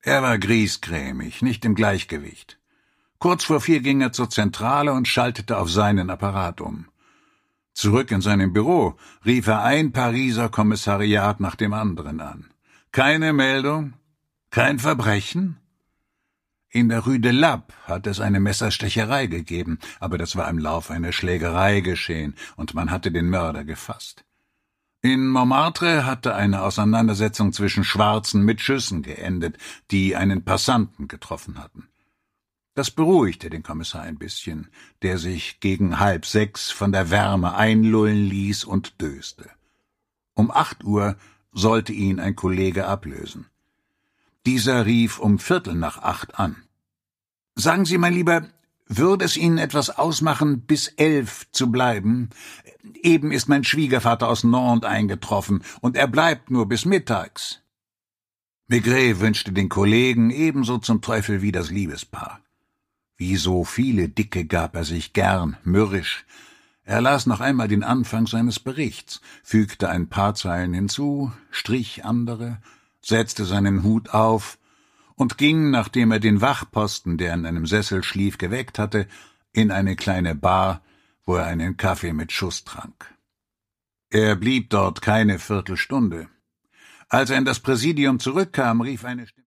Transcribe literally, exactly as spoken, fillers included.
Er war griesgrämig, nicht im Gleichgewicht. Kurz vor vier ging er zur Zentrale und schaltete auf seinen Apparat um. Zurück in seinem Büro rief er ein Pariser Kommissariat nach dem anderen an. Keine Meldung? Kein Verbrechen? In der Rue de Lappe hat es eine Messerstecherei gegeben, aber das war im Lauf einer Schlägerei geschehen, und man hatte den Mörder gefasst. In Montmartre hatte eine Auseinandersetzung zwischen Schwarzen mit Schüssen geendet, die einen Passanten getroffen hatten. Das beruhigte den Kommissar ein bisschen, der sich gegen halb sechs von der Wärme einlullen ließ und döste. Um acht Uhr sollte ihn ein Kollege ablösen. Dieser rief um Viertel nach acht an. »Sagen Sie, mein Lieber, würde es Ihnen etwas ausmachen, bis elf zu bleiben? Eben ist mein Schwiegervater aus Nantes eingetroffen, und er bleibt nur bis mittags.« Maigret wünschte den Kollegen ebenso zum Teufel wie das Liebespaar. Wie so viele Dicke gab er sich gern, mürrisch. Er las noch einmal den Anfang seines Berichts, fügte ein paar Zeilen hinzu, strich andere, setzte seinen Hut auf und ging, nachdem er den Wachposten, der in einem Sessel schlief, geweckt hatte, in eine kleine Bar, wo er einen Kaffee mit Schuss trank. Er blieb dort keine Viertelstunde. Als er in das Präsidium zurückkam, rief eine Stimme